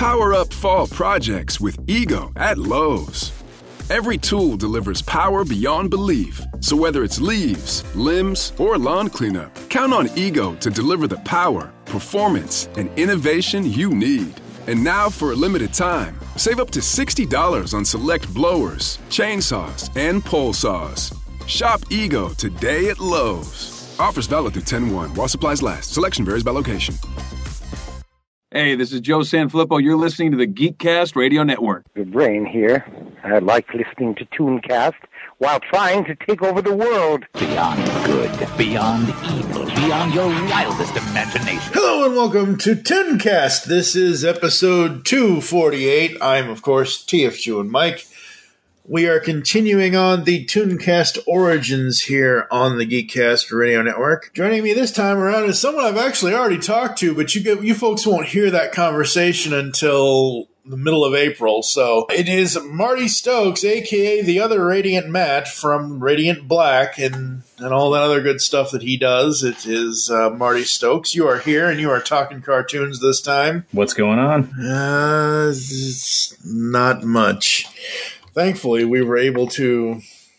Power up fall projects with Ego at Lowe's. Every tool delivers power beyond belief. So whether it's leaves, limbs, or lawn cleanup, count on Ego to deliver the power, performance, and innovation you need. And now for a limited time, save up to $60 on select blowers, chainsaws, and pole saws. Shop Ego today at Lowe's. Offers valid through 10/1 while supplies last. Selection varies by location. Hey, this is Joe Sanfilippo. You're listening to the Geekcast Radio Network. Good brain here. I like listening to Tooncast while trying to take over the world. Beyond good, beyond evil, beyond your wildest imagination. Hello and welcome to Tooncast. This is episode 248. I'm, of course, TF and Mike. We are continuing on the Tooncast origins here on the Geekcast Radio Network. Joining me this time around is someone I've actually already talked to, but you folks won't hear that conversation until the middle of April. So it is Marty Stokes, a.k.a. the other Radiant Matt from Radiant Black and all that other good stuff that he does. It is Marty Stokes. You are here and you are talking cartoons this time. What's going on? It's not much. Thankfully, we were able to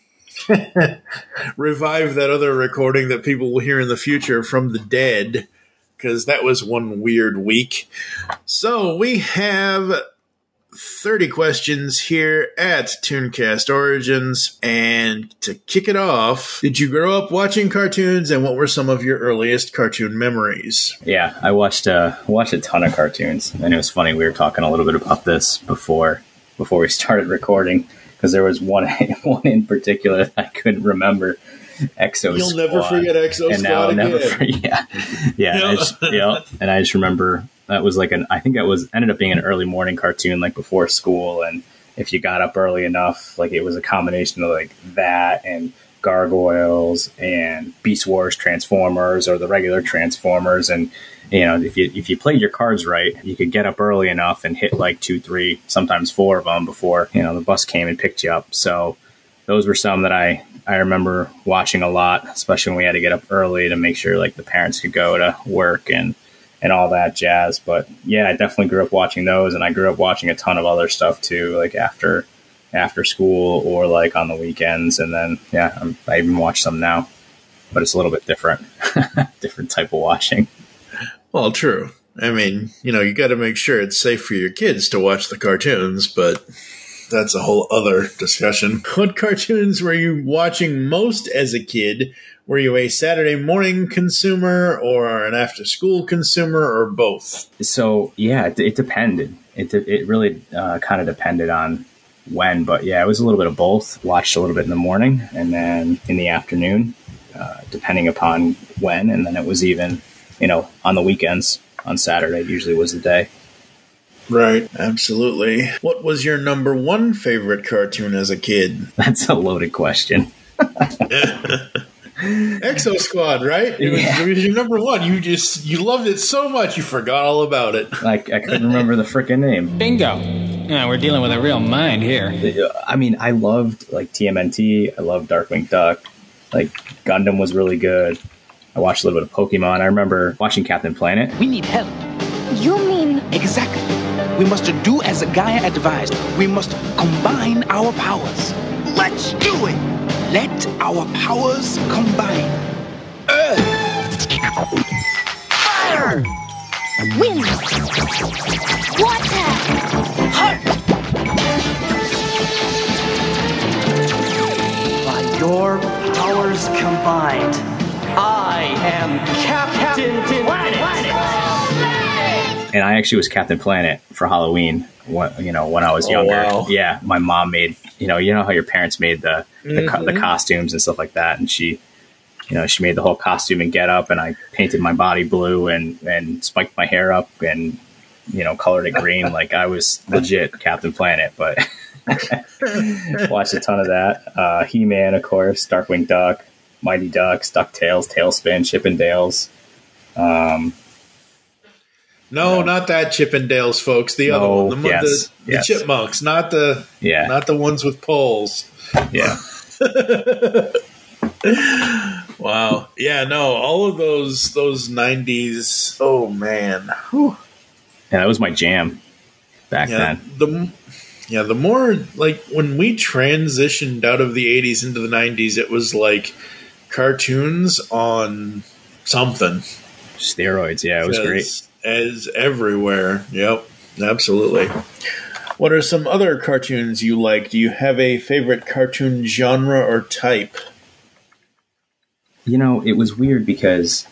revive that other recording that people will hear in the future from the dead, because that was one weird week. So we have 30 questions here at Tooncast Origins, and to kick it off, did you grow up watching cartoons, and what were some of your earliest cartoon memories? Yeah, I watched a ton of cartoons, and it was funny, we were talking a little bit about this before we started recording, because there was one in particular that I couldn't remember. Exo Squad. You'll never forget Exo and Squad now I'll again. never forget. Yeah. And I just remember that was I think that was ended up being an early morning cartoon, like before school. And if you got up early enough, like it was a combination of like that and Gargoyles and Beast Wars Transformers or the regular Transformers. And you know, if you played your cards right, you could get up early enough and hit like 2, 3, sometimes 4 of them before, you know, the bus came and picked you up. So those were some that I remember watching a lot, especially when we had to get up early to make sure like the parents could go to work and all that jazz. But yeah, I definitely grew up watching those, and I grew up watching a ton of other stuff too, like after school or like on the weekends. And then I even watch some now, but it's a little bit different, different type of watching. Well, true. I mean, you know, you got to make sure it's safe for your kids to watch the cartoons, but that's a whole other discussion. What cartoons were you watching most as a kid? Were you a Saturday morning consumer or an after-school consumer or both? So, yeah, it depended. It really kind of depended on when, but yeah, it was a little bit of both. Watched a little bit in the morning and then in the afternoon, depending upon when, and then it was even, you know, on the weekends. On Saturday usually was the day. Right, absolutely. What was your number one favorite cartoon as a kid? That's a loaded question. Exo Squad, right? It was your number one. You loved it so much you forgot all about it. I couldn't remember the frickin' name. Bingo. Yeah, we're dealing with a real mind here. I mean, I loved like TMNT. I loved Darkwing Duck. Like Gundam was really good. I watched a little bit of Pokemon. I remember watching Captain Planet. We need help. You mean... Exactly. We must do as Gaia advised. We must combine our powers. Let's do it. Let our powers combine. Earth. Fire. Wind. Water. Heart. By your powers combined, I am Captain Planet. And I actually was Captain Planet for Halloween. When I was younger. Wow. Yeah, my mom made. You know how your parents made the costumes and stuff like that, and she made the whole costume and get up, and I painted my body blue and spiked my hair up and colored it green. Like I was legit Captain Planet, but watched a ton of that. He-Man, of course, Darkwing Duck, Mighty Ducks, DuckTales, Tailspin, Chippendales. No, not that Chippendales, folks. The other one, the Chipmunks, not the ones with poles. Yeah. Wow. Yeah. No. All of those 90s. Oh man. Whew. Yeah, that was my jam. back then. The more, like, when we transitioned out of the 80s into the 90s, it was like cartoons on something. Steroids, yeah, it was great. As everywhere. Yep, absolutely. What are some other cartoons you like? Do you have a favorite cartoon genre or type? You know, it was weird because,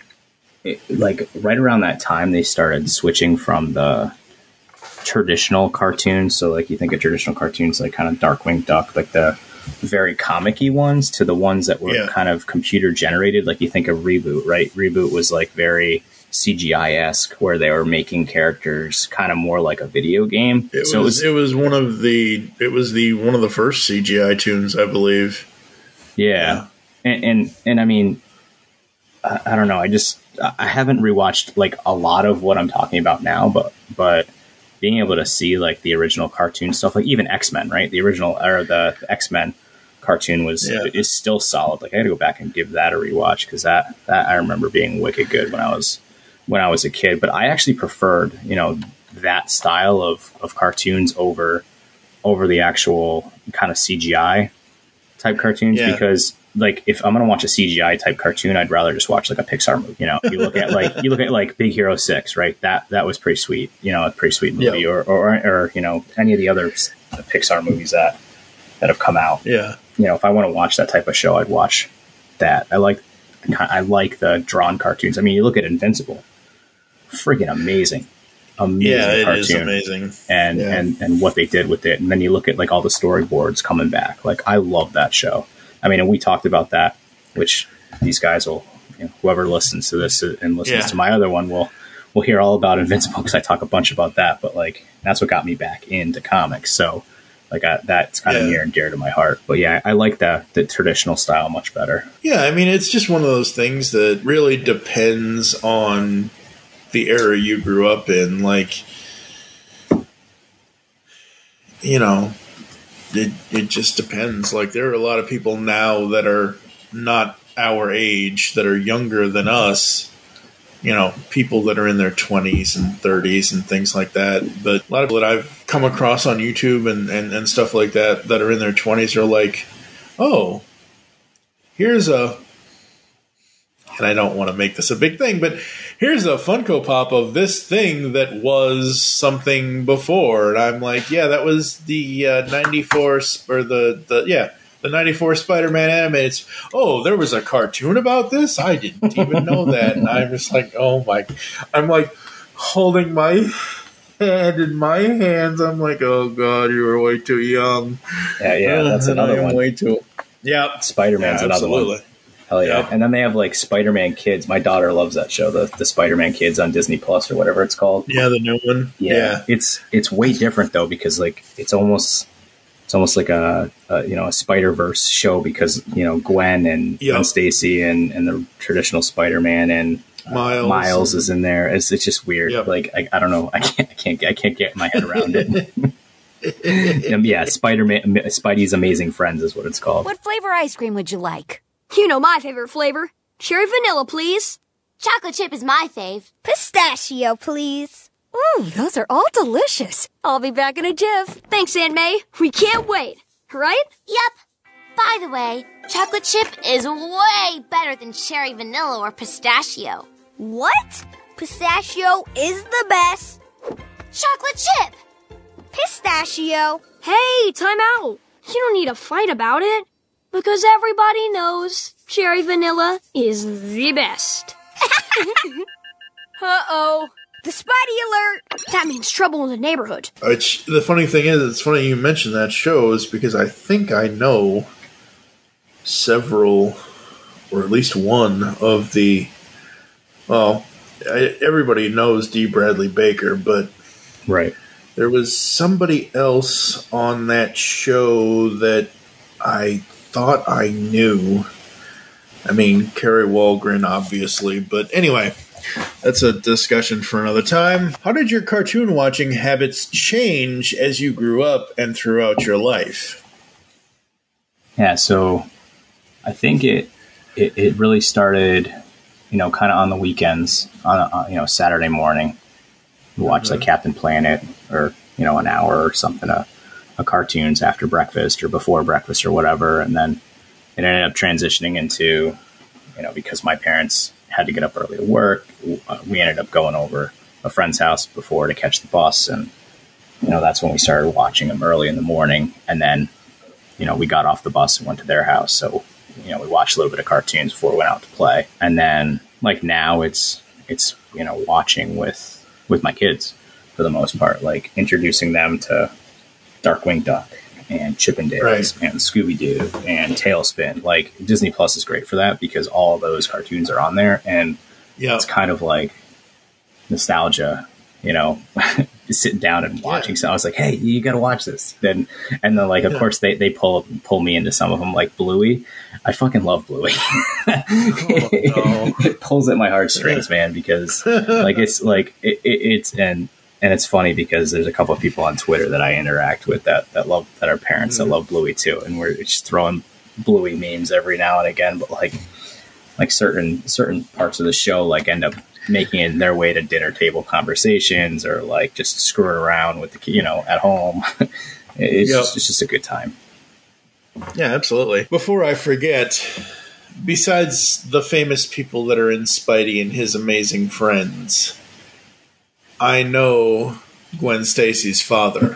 right around that time, they started switching from the traditional cartoons. So, like, you think of traditional cartoons, like kind of Darkwing Duck, like the very comic-y ones, to the ones that were kind of computer generated. Like, you think of Reboot, right? Reboot was like very CGI-esque, where they were making characters kind of more like a video game. It was one of the first CGI tunes, I believe. Yeah. And I mean, I don't know. I haven't rewatched like a lot of what I'm talking about now, but being able to see like the original cartoon stuff, like even X-Men, right? The original, or the X-Men cartoon is still solid. Like, I got to go back and give that a rewatch, because that I remember being wicked good when I was a kid. But I actually preferred, that style of cartoons over the actual kind of CGI type cartoons, because like, if I'm going to watch a CGI type cartoon, I'd rather just watch like a Pixar movie. You look at like Big Hero 6, right? That was pretty sweet, a pretty sweet movie, or any of the other Pixar movies that have come out. Yeah. If I want to watch that type of show, I'd watch that. I like the drawn cartoons. I mean, you look at Invincible, friggin' amazing cartoon. It is amazing. And what they did with it. And then you look at like all the storyboards coming back. Like, I love that show. I mean, and we talked about that, which these guys will, whoever listens to this and listens to my other one will hear all about Invincible, because I talk a bunch about that. But like, that's what got me back into comics. So like, that's kind of near and dear to my heart. But yeah, I like the traditional style much better. Yeah, I mean, it's just one of those things that really depends on the era you grew up in. Like, It just depends. Like, there are a lot of people now that are not our age, that are younger than us, people that are in their 20s and 30s and things like that. But a lot of people that I've come across on YouTube and stuff like that are in their 20s are like, oh, here's and I don't want to make this a big thing, but here's a Funko Pop of this thing that was something before. And I'm like, yeah, that was the 94, or the 94 Spider-Man animated. Oh, there was a cartoon about this? I didn't even know that. And I'm just like, oh my, I'm like holding my hand in my hands. I'm like, oh God, you were way too young. Yeah, that's another one. Way too. Yeah, Spider-Man's another one. Hell yeah. Yep. And then they have like Spider-Man Kids. My daughter loves that show, the Spider-Man Kids on Disney Plus or whatever it's called. Yeah, the new one. Yeah. It's way different though, because like it's almost like a Spider-Verse show, because Gwen and Stacy and the traditional Spider-Man and Miles is in there. It's just weird. Yep. Like I don't know. I can't get my head around it. Yeah, Spidey's Amazing Friends is what it's called. What flavor ice cream would you like? You know my favorite flavor. Cherry vanilla, please. Chocolate chip is my fave. Pistachio, please. Ooh, those are all delicious. I'll be back in a jiff. Thanks, Aunt May. We can't wait. Right? Yep. By the way, chocolate chip is way better than cherry vanilla or pistachio. What? Pistachio is the best. Chocolate chip. Pistachio. Hey, time out. You don't need to fight about it, because everybody knows cherry vanilla is the best. Uh-oh. The Spidey alert! That means trouble in the neighborhood. The funny thing is, it's funny you mentioned that show, is because I think I know several, or at least one of the, everybody knows D. Bradley Baker, but right, there was somebody else on that show that I thought I knew. I mean, Kerry Walgren, obviously, but anyway, that's a discussion for another time. How did your cartoon watching habits change as you grew up and throughout your life? Yeah, so I think it really started, kind of on the weekends, on Saturday morning. We watched like Captain Planet or an hour or something of cartoons after breakfast or before breakfast or whatever. And then it ended up transitioning into, because my parents had to get up early to work, we ended up going over a friend's house before to catch the bus. And, that's when we started watching them early in the morning. And then, we got off the bus and went to their house. So, we watched a little bit of cartoons before we went out to play. And then like now it's watching with my kids for the most part, like introducing them to Darkwing Duck and Chip and Dale's and Scooby-Doo and Tailspin. Like Disney Plus is great for that because all of those cartoons are on there, and it's kind of like nostalgia, sitting down and watching. So I was like, hey, you got to watch this. And then like, of course they pull me into some of them, like Bluey. I fucking love Bluey. It pulls at my heartstrings, man, because like it's funny because there's a couple of people on Twitter that I interact with that are parents that love Bluey too, and we're just throwing Bluey memes every now and again. But like certain parts of the show like end up making it their way to dinner table conversations, or like just screwing around with the at home. It's just a good time. Yeah, absolutely. Before I forget, besides the famous people that are in Spidey and His Amazing Friends, I know Gwen Stacy's father.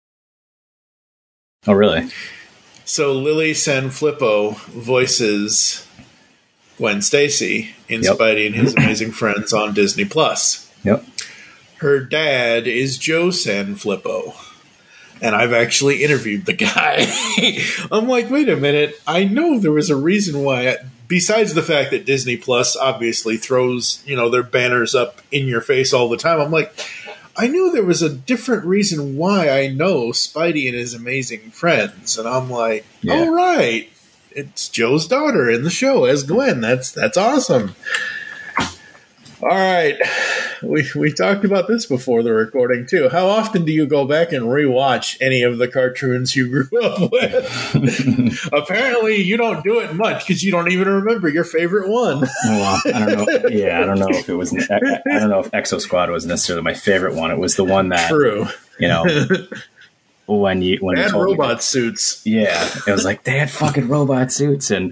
Oh, really? So Lily Sanfilippo voices Gwen Stacy in Spidey and His Amazing Friends on Disney Plus. Yep. Her dad is Joe Sanfilippo. And I've actually interviewed the guy. I'm like, wait a minute. I know there was a reason why, besides the fact that Disney Plus obviously throws, their banners up in your face all the time. I'm like, I knew there was a different reason why I know Spidey and His Amazing Friends. And I'm like, all right. It's Joe's daughter in the show as Gwen. That's awesome. All right. We talked about this before the recording, too. How often do you go back and rewatch any of the cartoons you grew up with? Apparently, you don't do it much because you don't even remember your favorite one. Well, I don't know. Yeah, I don't know if it was. I don't know if Exo Squad was necessarily my favorite one. It was the one that, when you had told robot me, suits. Yeah, it was like they had fucking robot suits, and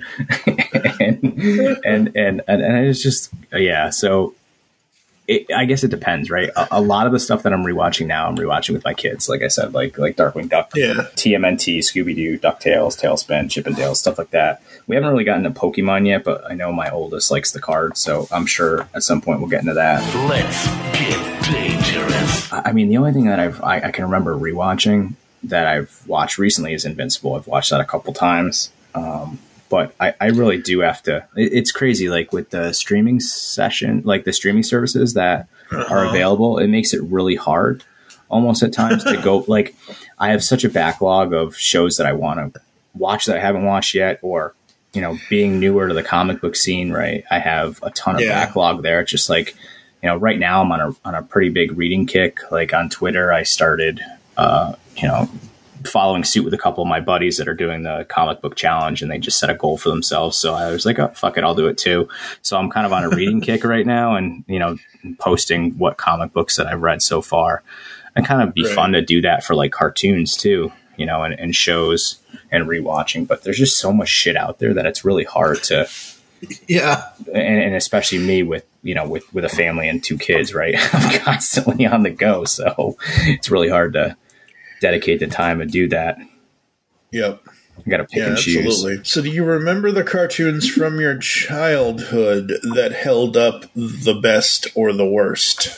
it was just So I guess it depends, right? A lot of the stuff that I'm rewatching now, I'm rewatching with my kids. Like I said, like Darkwing Duck, TMNT, Scooby-Doo, DuckTales, Tailspin, Chip and Dale, stuff like that. We haven't really gotten to Pokemon yet, but I know my oldest likes the cards, so I'm sure at some point we'll get into that. Let's get dangerous. I mean, the only thing that I can remember rewatching that I've watched recently is Invincible. I've watched that a couple times. But I really do have to. It's crazy, like with the streaming session, like the streaming services that are available, it makes it really hard almost at times to go. Like I have such a backlog of shows that I want to watch that I haven't watched yet, or, being newer to the comic book scene, right? I have a ton of backlog there. It's just like, right now I'm on a pretty big reading kick. Like on Twitter, I started, following suit with a couple of my buddies that are doing the comic book challenge, and they just set a goal for themselves. So I was like, oh, fuck it, I'll do it too. So I'm kind of on a reading kick right now, and, posting what comic books that I've read so far, and kind of be fun to do that for like cartoons too, and shows and rewatching. But there's just so much shit out there that it's really hard to, and especially me with a family and 2 kids, right? I'm constantly on the go. So it's really hard to dedicate the time and do that. Yep. I got to pick and choose. Absolutely. So do you remember the cartoons from your childhood that held up the best or the worst?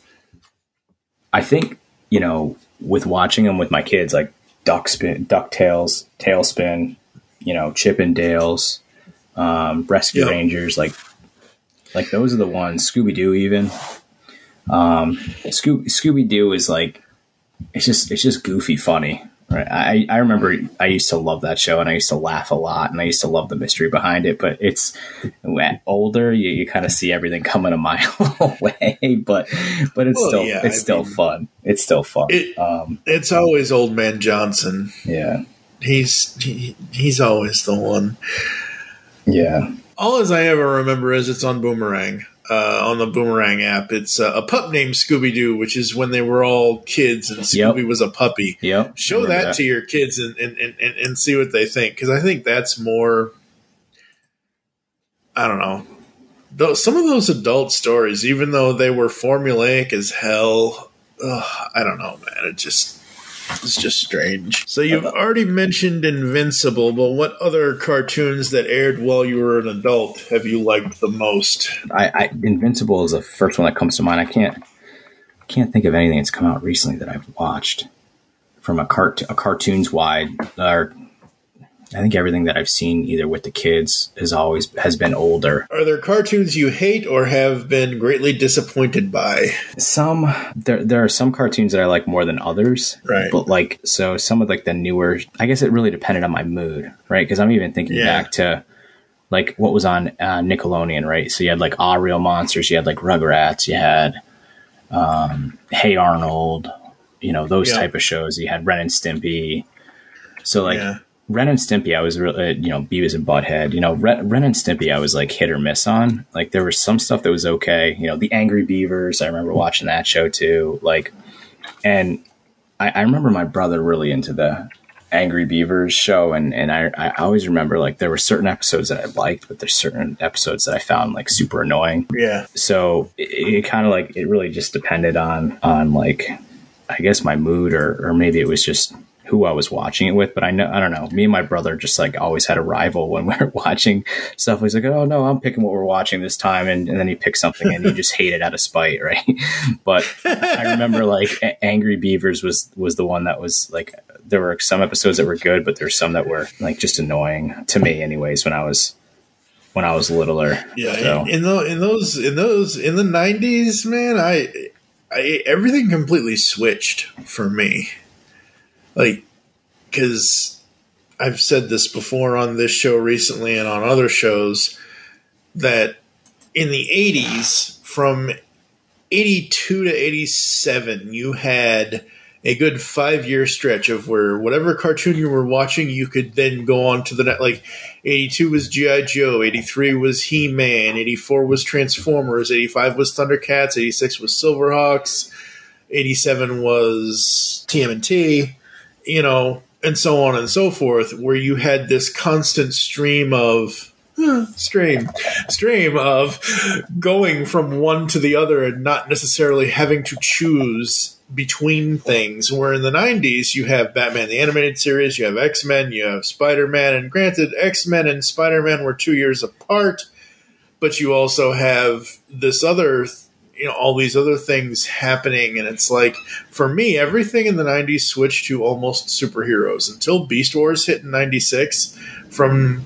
I think, with watching them with my kids, like DuckTales, Tailspin, Chip and Dale's, Rescue Rangers, like those are the ones. Scooby-Doo even. Scooby-Doo is like, it's just goofy funny, right? I remember I used to love that show, and I used to laugh a lot, and I used to love the mystery behind it. But it's older, you kind of see everything coming a mile away. But it's still fun. It's still fun. It's always Old Man Johnson. Yeah, he's always the one. Yeah. All as I ever remember is it's on Boomerang. on the Boomerang app. It's a pup named Scooby-Doo, which is when they were all kids and Scooby was a puppy. Yep. Show that to your kids and see what they think, because I think that's more, I don't know. Some of those adult stories, even though they were formulaic as hell, I don't know, man. It's just strange. So you've already mentioned Invincible, but what other cartoons that aired while you were an adult have you liked the most? Invincible is the first one that comes to mind. I can't think of anything that's come out recently that I've watched from a cartoons wide. I think everything that I've seen either with the kids has been older. Are there cartoons you hate or have been greatly disappointed by? There are some cartoons that I like more than others. Right. But so some of the newer, I guess it really depended on my mood, right? Because I'm even thinking back to what was on Nickelodeon, right? So you had Ah Real Monsters, you had Rugrats, you had Hey Arnold, those type of shows. You had Ren and Stimpy. So Ren and Stimpy, I was really, Beavis and Butthead. Ren and Stimpy, I was hit or miss on. There was some stuff that was okay. The Angry Beavers, I remember watching that show too. And I remember my brother really into the Angry Beavers show, and I always remember there were certain episodes that I liked, but there's certain episodes that I found super annoying. Yeah. So it kind of it really just depended on I guess my mood, or maybe it was just who I was watching it with. But I don't know. Me and my brother just always had a rival when we were watching stuff. He's like, oh no, I'm picking what we're watching this time. And then he picked something and you just hate it out of spite. Right. But I remember Angry Beavers was the one that was there were some episodes that were good, but there's some that were just annoying to me anyways, when I was littler. Yeah. So. In the 90s, man, I everything completely switched for me. Because I've said this before on this show recently and on other shows, that in the 80s, from 82 to 87, you had a good 5-year stretch of where whatever cartoon you were watching, you could then go on to the net. 82 was G.I. Joe, 83 was He-Man, 84 was Transformers, 85 was Thundercats, 86 was Silverhawks, 87 was TMNT. And so on and so forth, where you had this constant stream of going from one to the other and not necessarily having to choose between things. Where in the 90s, you have Batman the Animated Series, you have X-Men, you have Spider-Man, and granted, X-Men and Spider-Man were 2 years apart, but you also have this other all these other things happening, and it's for me, everything in the 90s switched to almost superheroes until Beast Wars hit in 96. From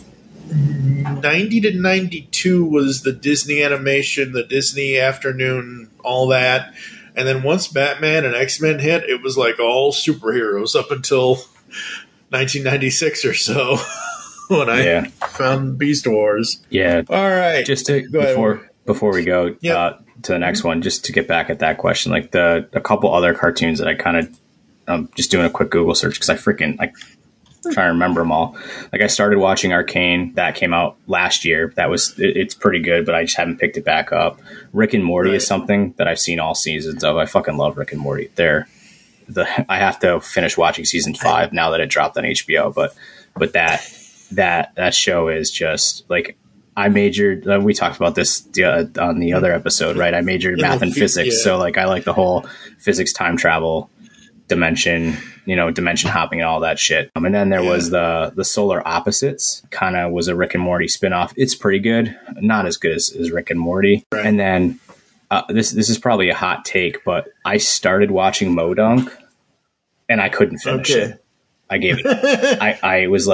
90 to 92 was the Disney animation, the Disney afternoon, all that. And then once Batman and X-Men hit, it was all superheroes up until 1996 or so when I found Beast Wars. Yeah. All right. Just before we go, to the next one, just to get back at that question, a couple other cartoons that I kind of just doing a quick Google search because I trying to remember them all. I started watching Arcane, that came out last year. It's pretty good, but I just haven't picked it back up. Rick and Morty is something that I've seen all seasons of. I fucking love Rick and Morty. I have to finish watching season 5 now that it dropped on HBO, but that show is just I majored, we talked about this on the other episode, right? I majored in math and physics. So I like the whole physics, time travel, dimension hopping and all that shit. And then there was the Solar Opposites, kind of was a Rick and Morty spinoff. It's pretty good. Not as good as Rick and Morty. Right. And then this is probably a hot take, but I started watching Modunk and I couldn't finish it. I gave it. I was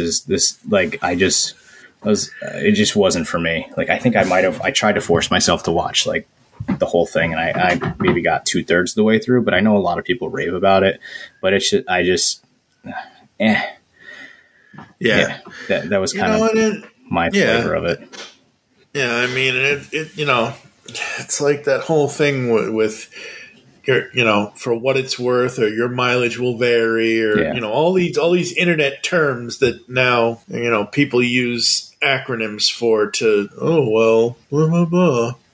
it just wasn't for me. I think I tried to force myself to watch the whole thing, and I maybe got 2/3 of the way through, but I know a lot of people rave about it, but that was kind of my flavor of it. Yeah. I mean, it's that whole thing with your, for what it's worth, or your mileage will vary, or, all these internet terms that now, people use acronyms for blah, blah, blah.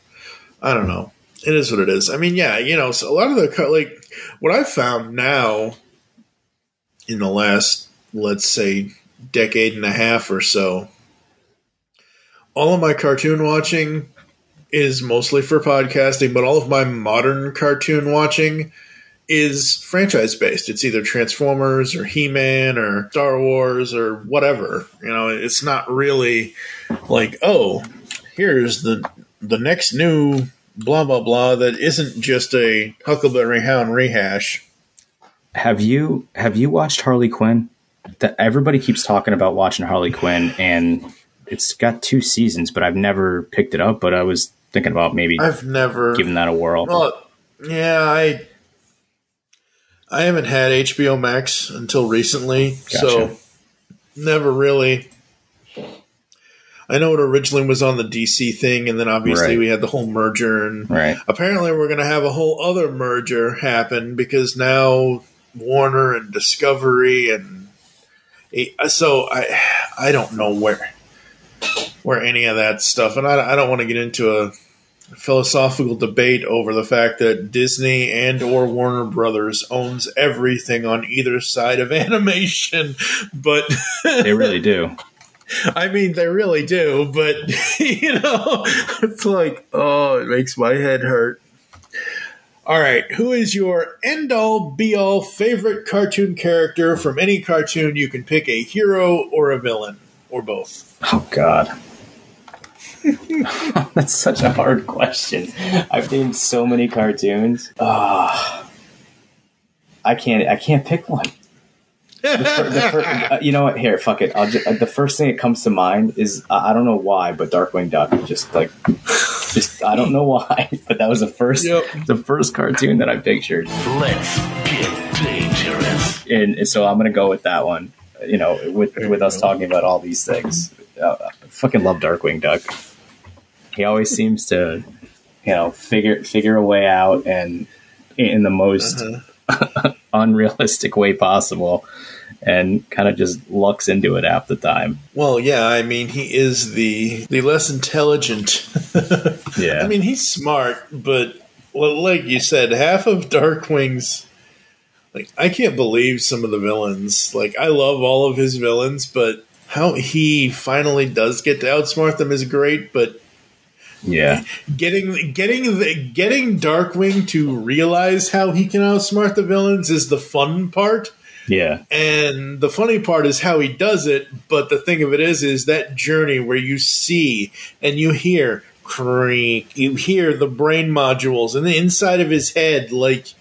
I don't know. It is what it is. I mean, yeah, so a lot of the, what I've found now in the last, let's say, decade and a half or so, all of my cartoon watching is mostly for podcasting, but all of my modern cartoon watching is franchise-based. It's either Transformers or He-Man or Star Wars or whatever. It's not really like, oh, here's the next new blah, blah, blah that isn't just a Huckleberry Hound rehash. Have you watched Harley Quinn? Everybody keeps talking about watching Harley Quinn, and it's got 2 seasons, but I've never picked it up, but I was thinking about maybe I've never giving that a whirl. Well, yeah, I haven't had HBO Max until recently, so never really. I know it originally was on the DC thing, and then obviously we had the whole merger, and apparently we're going to have a whole other merger happen because now Warner and Discovery, and so I don't know where any of that stuff, and I don't want to get into a philosophical debate over the fact that Disney and or Warner Brothers owns everything on either side of animation, but they really do. I mean, they really do, but, it's like, oh, it makes my head hurt. All right, who is your end-all, be-all favorite cartoon character from any cartoon? You can pick a hero or a villain, or both. Oh, God. That's such a hard question. I've named so many cartoons. I can't pick one. You know what? Here, fuck it. The first thing that comes to mind is I don't know why, but Darkwing Duck. Just I don't know why, but that was the first cartoon that I pictured. Let's get dangerous. And so I'm gonna go with that one. With us talking about all these things, I fucking love Darkwing Duck. He always seems to, figure a way out, and in the most unrealistic way possible, and kind of just lucks into it half the time. Well, yeah, I mean, he is the less intelligent. Yeah. I mean, he's smart, but like you said, half of Darkwing's, I can't believe some of the villains. I love all of his villains, but how he finally does get to outsmart them is great, but yeah, getting Darkwing to realize how he can outsmart the villains is the fun part. Yeah. And the funny part is how he does it, but the thing of it is that journey where you see and you hear creak, you hear the brain modules in the inside of his head, like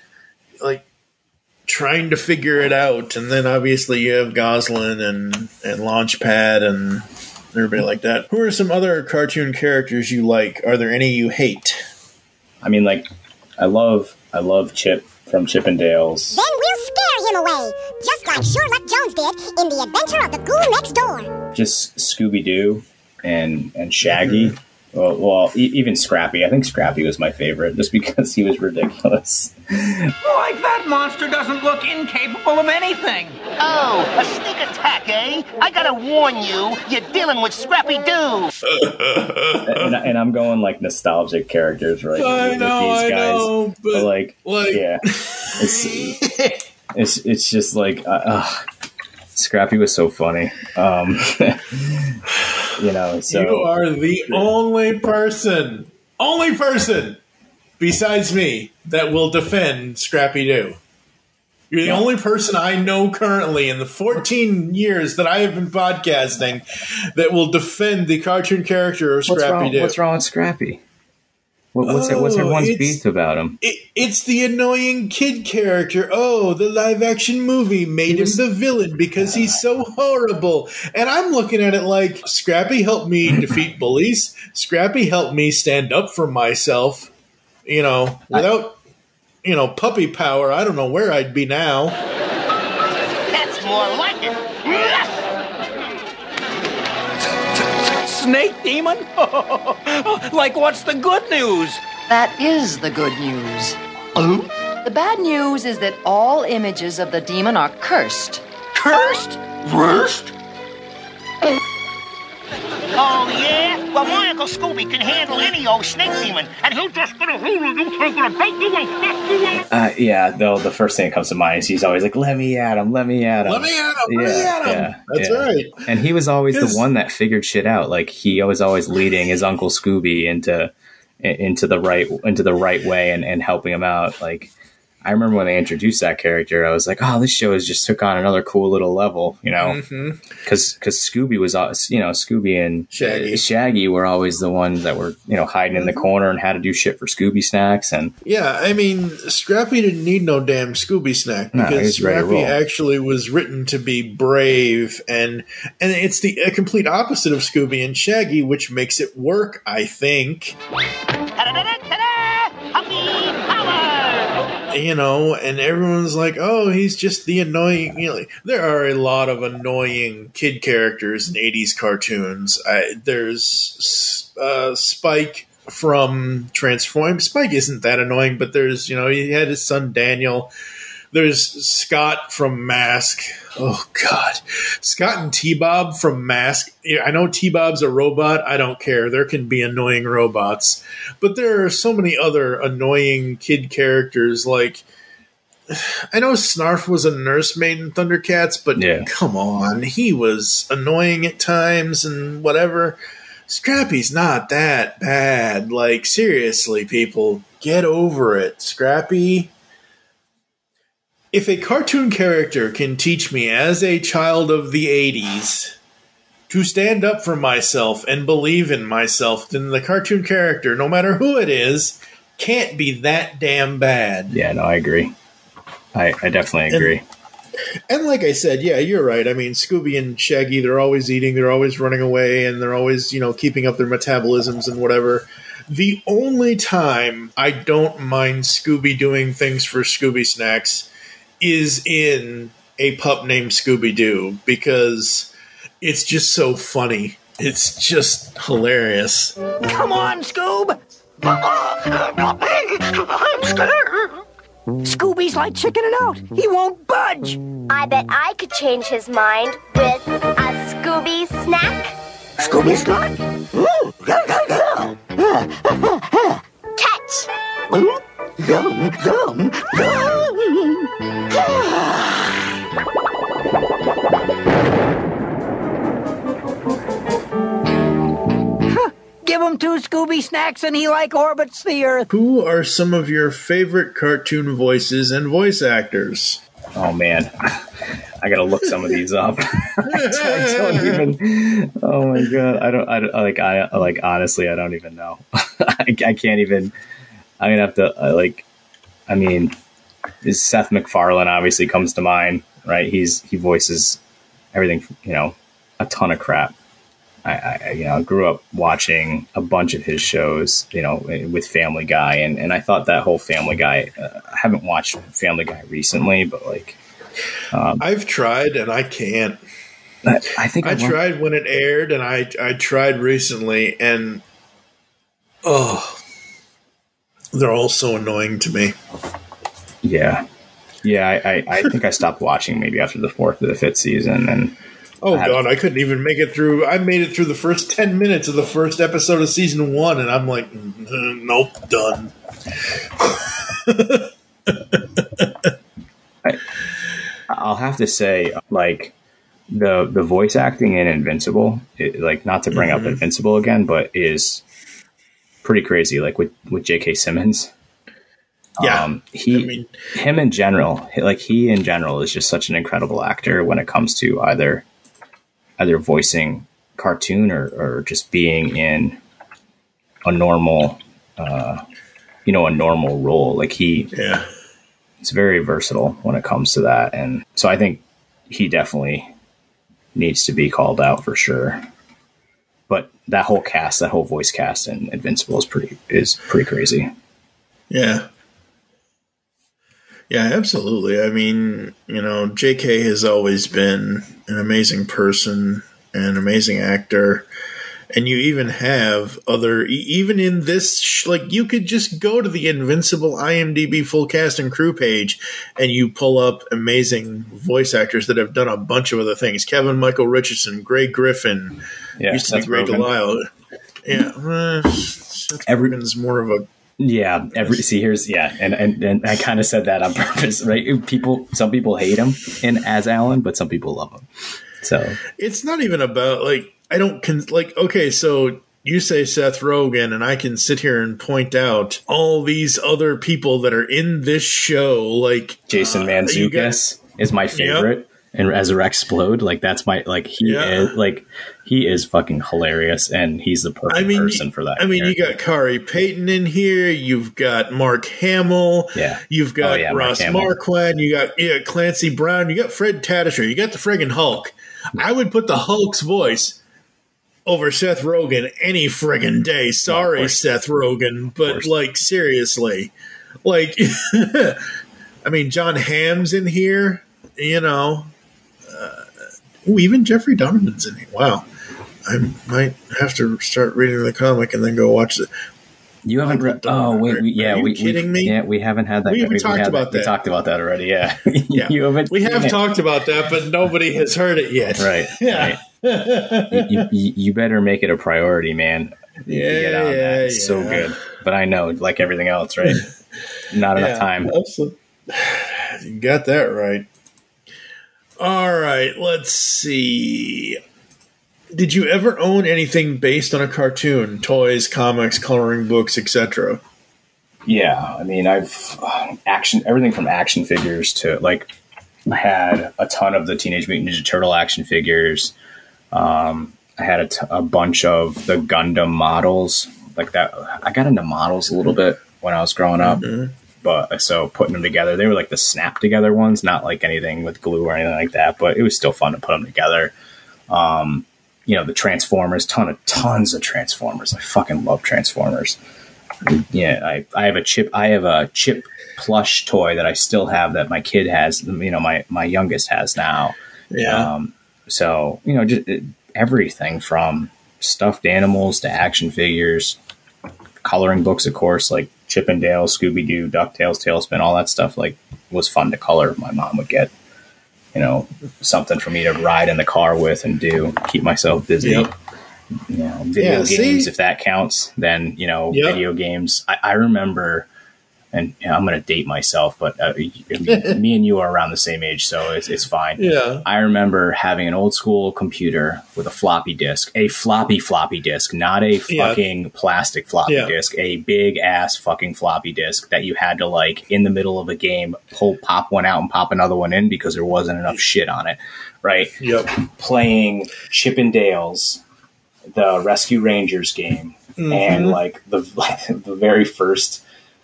trying to figure it out. And then obviously you have Goslin and Launchpad and everybody like that. Who are some other cartoon characters you like? Are there any you hate? I mean, I love Chip from Chip and Dale's. Then we'll scare him away, just like Sherlock Jones did in The Adventure of the Ghoul Next Door. Just Scooby-Doo and Shaggy. Mm-hmm. Well, even Scrappy. I think Scrappy was my favorite, just because he was ridiculous. Like that monster doesn't look incapable of anything. Oh, a sneak attack, eh? I gotta warn you, you're dealing with Scrappy-Doo. and I'm going nostalgic characters, right? I know, but yeah, it's just Scrappy was so funny. So you are the only person besides me that will defend Scrappy-Doo. You're the only person I know currently in the 14 years that I have been podcasting that will defend the cartoon character of Scrappy-Doo. What's wrong with Scrappy? What's everyone's beef about him? It's the annoying kid character. Oh, the live-action movie made him the villain because he's so horrible. And I'm looking at it like, Scrappy helped me defeat bullies. Scrappy helped me stand up for myself. Without, puppy power, I don't know where I'd be now. That's more like it. Snake demon? What's the good news? That is the good news. The bad news is that all images of the demon are cursed. Cursed? Worst? Oh, yeah? Well, my Uncle Scooby can handle any old snake demon, and he'll just get a hold of you, take it and bite you and fuck you up. Yeah, though the first thing that comes to mind is he's always like, let me at him, let me at him. Let me at him, let me at him. That's right. And he was always the one that figured shit out. Like, he was always leading his Uncle Scooby into the right way and helping him out. Like, I remember when they introduced that character, I was like, oh, this show has just took on another cool little level, you know? Because Scooby was, Scooby and Shaggy were always the ones that were, hiding in the corner and had to do shit for Scooby snacks. And yeah, I mean, Scrappy didn't need no damn Scooby snack because Scrappy actually was written to be brave, and it's the complete opposite of Scooby and Shaggy, which makes it work, I think. And everyone's like, oh, he's just the annoying, there are a lot of annoying kid characters in 80s cartoons. There's Spike from Transform. Spike isn't that annoying, but there's, he had his son Daniel. There's Scott from Mask. Oh, God. Scott and T-Bob from Mask. I know T-Bob's a robot. I don't care. There can be annoying robots. But there are so many other annoying kid characters. Like, I know Snarf was a nursemaid in Thundercats, but come on. He was annoying at times and whatever. Scrappy's not that bad. Like, seriously, people, get over it. Scrappy... If a cartoon character can teach me as a child of the 80s to stand up for myself and believe in myself, then the cartoon character, no matter who it is, can't be that damn bad. Yeah, no, I agree. I definitely agree. And like I said, yeah, you're right. I mean, Scooby and Shaggy, they're always eating, they're always running away, and they're always, keeping up their metabolisms and whatever. The only time I don't mind Scooby doing things for Scooby snacks is in A Pup Named Scooby-Doo, because it's just so funny. It's just hilarious. Come on, Scoob! Not me! I'm scared! Scooby's like chickening out. He won't budge. I bet I could change his mind with a Scooby snack. Scooby snack? Catch! Yum, yum, yum. Give him 2 Scooby snacks and he orbits the Earth. Who are some of your favorite cartoon voices and voice actors? Oh, man. I gotta look some of these up. I don't even. Oh my god! Honestly, I don't even know. I can't even. I'm gonna have to I mean, Seth MacFarlane obviously comes to mind, right? He voices everything, a ton of crap. I grew up watching a bunch of his shows, with Family Guy, and I thought that whole Family Guy. I haven't watched Family Guy recently, but I've tried and I can't. I think I tried when it aired, and I tried recently, and they're all so annoying to me. Yeah. I think I stopped watching maybe after the 4th or the 5th season, and I couldn't even make it through. I made it through the first 10 minutes of the first episode of season 1, and I'm like, nope, done. I'll have to say, the voice acting in Invincible, not to bring up Invincible again, but is pretty crazy. Like with J.K. Simmons. Yeah. Him in general, he in general is just such an incredible actor when it comes to either voicing cartoon or just being in a normal, a normal role. It's very versatile when it comes to that. And so I think he definitely needs to be called out for sure. But that whole voice cast in Invincible is pretty crazy. Yeah. Yeah, absolutely. I mean, JK has always been an amazing person, an amazing actor. And you even have even in this, like, you could just go to the Invincible IMDb full cast and crew page and you pull up amazing voice actors that have done a bunch of other things. Kevin Michael Richardson, Greg Griffin, used to be Greg Delisle. Yeah. Seth Rogen's more of a... Yeah, and I kind of said that on purpose, right? Some people hate him as Alan, but some people love him. So it's not even about, like, okay, so you say Seth Rogen, and I can sit here and point out all these other people that are in this show, like Jason Mantzoukas is my favorite, and as a Explode, like that's my he is fucking hilarious, and he's the perfect person for that. I mean, you got Kari Payton in here, you've got Mark Hamill, you've got Ross Marquand, you got Clancy Brown, you got Fred Tatasciore, you got the friggin' Hulk. I would put the Hulk's voice over Seth Rogen any friggin' day. Sorry, Seth Rogen, but like, seriously, like, I mean, John Hamm's in here, you know. Even Jeffrey Donovan's in here. Wow, I might have to start reading the comic and then go watch it. You haven't read? Oh wait, are you kidding me? Yeah, we haven't had that. We talked about that. We talked about that already. Yeah, we have talked about that, but nobody has heard it yet. Right. Yeah. Right. You better make it a priority, man. It's so good. But I know, like everything else, right? Not enough time. Absolutely. You got that right. All right, let's see. Did you ever own anything based on a cartoon? Toys, comics, coloring books, etc.? Yeah, I mean, I've everything from action figures to, like, I had a ton of the Teenage Mutant Ninja Turtle action figures. I had a bunch of the Gundam models, like that. I got into models a little bit when I was growing up, but so putting them together, they were like the snap together ones, not like anything with glue or anything like that, but it was still fun to put them together. The Transformers, tons of Transformers. I fucking love Transformers. Yeah, I have a chip plush toy that I still have that my kid has, my youngest has now. Yeah. So, just everything from stuffed animals to action figures, coloring books, of course, like Chip and Dale, Scooby-Doo, DuckTales, Tailspin, all that stuff, like, was fun to color. My mom would get, something for me to ride in the car with and keep myself busy. Yep. Video games, if that counts, then, video games. I remember, and I'm going to date myself, but me and you are around the same age, so it's fine. Yeah. I remember having an old school computer with a floppy disk, a floppy disk, not a fucking plastic floppy disk, a big ass fucking floppy disk that you had to, like, in the middle of a game, pop one out and pop another one in because there wasn't enough shit on it, right? Yep. Playing Chip and Dale's, the Rescue Rangers game, and like the very first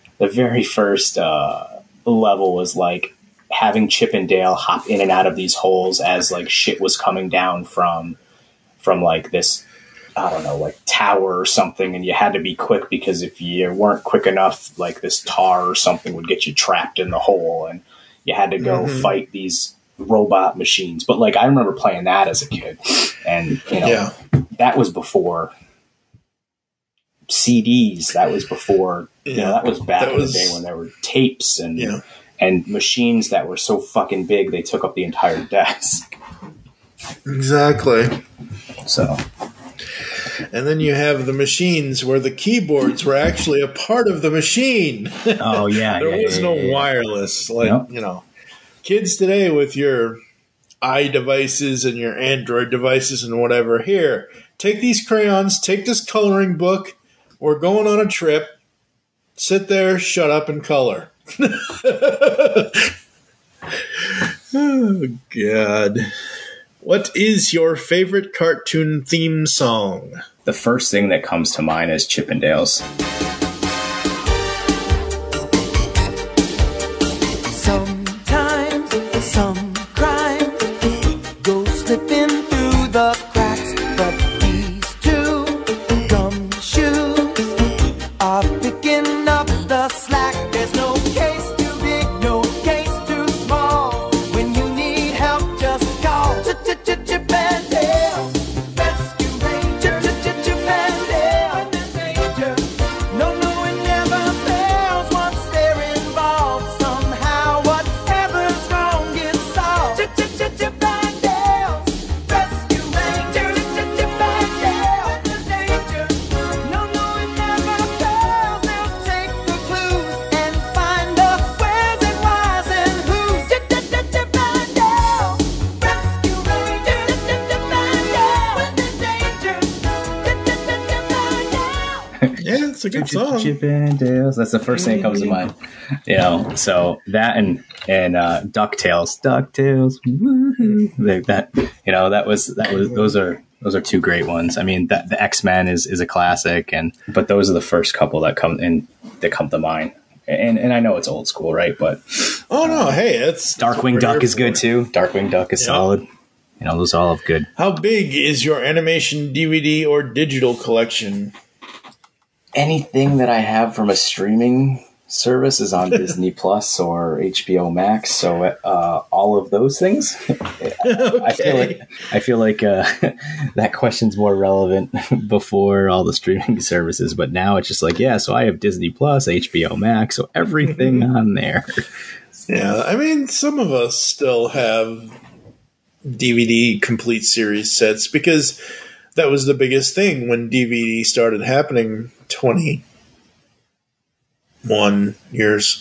level was like having Chip and Dale hop in and out of these holes as like shit was coming down from like this, I don't know, like tower or something, and you had to be quick because if you weren't quick enough, like this tar or something would get you trapped in the hole, and you had to go fight these robot machines. But like I remember playing that as a kid, and that was before CDs. That was before, that was back in the day when there were tapes and machines that were so fucking big they took up the entire desk. Exactly. So, and then you have the machines where the keyboards were actually a part of the machine. Oh yeah, there was no wireless. Like kids today with your iDevices and your Android devices and whatever. Here, take these crayons, take this coloring book. We're going on a trip. Sit there, shut up, and color. Oh, God. What is your favorite cartoon theme song? The first thing that comes to mind is Chip and Dale's. Sometimes some crime goes slipping through the cracks, but these two gumshoes are picking up the slack. There's no case too big, no case too small. When you need help, just call Chip and Dale Rescue Rangers. It's a good song. Chip and Dale's. That's the first thing that comes to mind. You know, so that and DuckTales. Woohoo. That, you know, that was those are two great ones. I mean, the X-Men is a classic, but those are the first couple that come to mind. And I know it's old school, right? But it's Darkwing Duck is good too. Darkwing Duck is solid. You know, those all have good. How big is your animation DVD or digital collection? Anything that I have from a streaming service is on Disney Plus or HBO Max. So all of those things. Okay. I feel like that question's more relevant before all the streaming services. But now it's just like, so I have Disney Plus, HBO Max, so everything on there. Yeah, I mean, some of us still have DVD complete series sets because that was the biggest thing when DVD started happening 21 years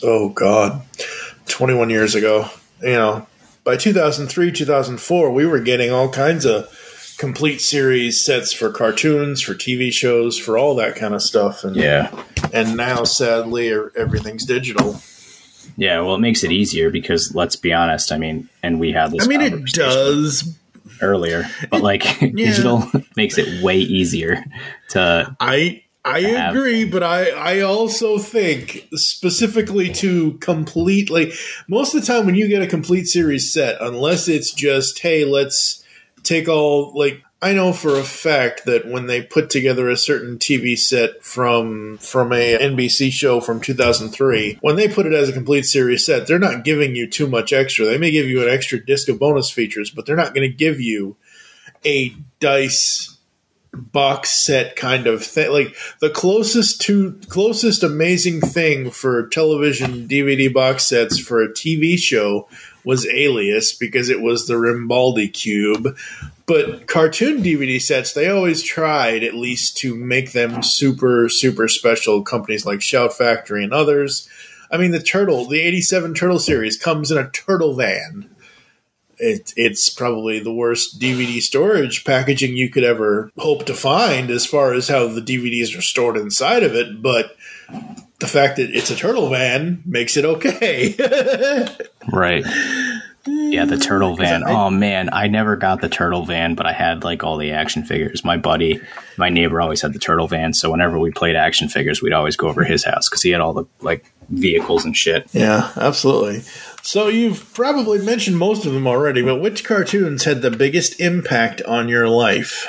ago. You know, by 2003, 2004, we were getting all kinds of complete series sets for cartoons, for TV shows, for all that kind of stuff. And now, sadly, everything's digital. Yeah, well, it makes it easier because, let's be honest, I mean, and we had this it does earlier, but digital makes it way easier to. I agree, but I also think specifically to completely most of the time when you get a complete series set, unless it's just, hey, let's take all I know for a fact that when they put together a certain TV set from a NBC show from 2003, when they put it as a complete series set, they're not giving you too much extra. They may give you an extra disc of bonus features, but they're not going to give you a dice box set kind of thing. Like the closest amazing thing for television DVD box sets for a TV show was Alias because it was the Rimbaldi cube. But cartoon DVD sets, they always tried at least to make them super, super special. Companies like Shout Factory and others. I mean, the 87 Turtle series comes in a turtle van. It's probably the worst DVD storage packaging you could ever hope to find as far as how the DVDs are stored inside of it. But the fact that it's a turtle van makes it okay. Right. Yeah, the turtle van. Oh man, I never got the turtle van, but I had all the action figures. My neighbor always had the turtle van, so whenever we played action figures, we'd always go over to his house because he had all the vehicles and shit. Yeah, absolutely. So you've probably mentioned most of them already, but which cartoons had the biggest impact on your life?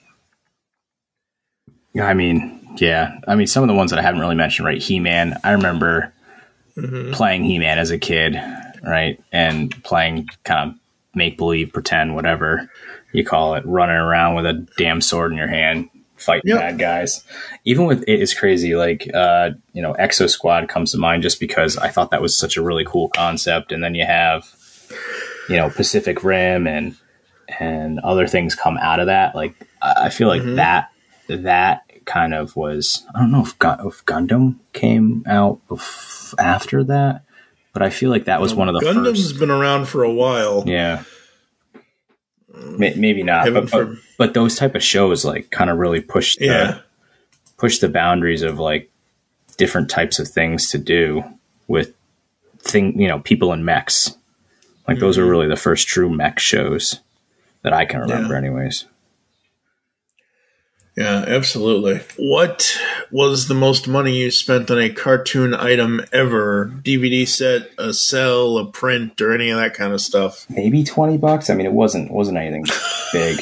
I mean, some of the ones that I haven't really mentioned, right? He-Man. I remember playing He-Man as a kid. Right, and playing kind of make-believe, pretend, whatever you call it, running around with a damn sword in your hand, fighting bad guys. Even with it is crazy, Exo Squad comes to mind just because I thought that was such a really cool concept. And then you have, Pacific Rim and other things come out of that. I feel like that kind of was, I don't know if Gundam came out after that. But I feel like that was one of the Gundam's first. Been around for a while. Yeah. Maybe not. But those type of shows kind of really push the boundaries of different types of things to do with people in mechs. Those are really the first true mech shows that I can remember anyways. Yeah, absolutely. What was the most money you spent on a cartoon item ever? DVD set, a cell, a print, or any of that kind of stuff? Maybe $20. I mean, it wasn't anything big.